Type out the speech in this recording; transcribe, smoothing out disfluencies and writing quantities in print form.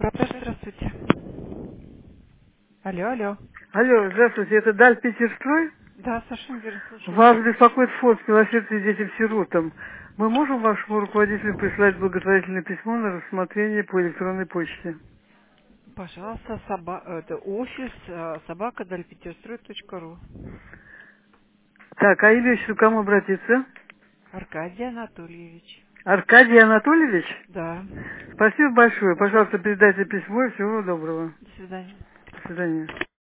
Здравствуйте. Алло, алло. Алло, здравствуйте, это Даль Питерстрой? Да, совершенно верно, слушаю. Вас беспокоит фонд «Милосердие детям-сиротам». Мы можем вашему руководителю прислать благотворительное письмо на рассмотрение по электронной почте? Пожалуйста, это офис собака.дальпетерстрой.ру. Так, а имя еще к кому обратиться? Аркадий Анатольевич. Аркадий Анатольевич? Да. Спасибо большое. Пожалуйста, передайте письмо и всего доброго. До свидания. До свидания.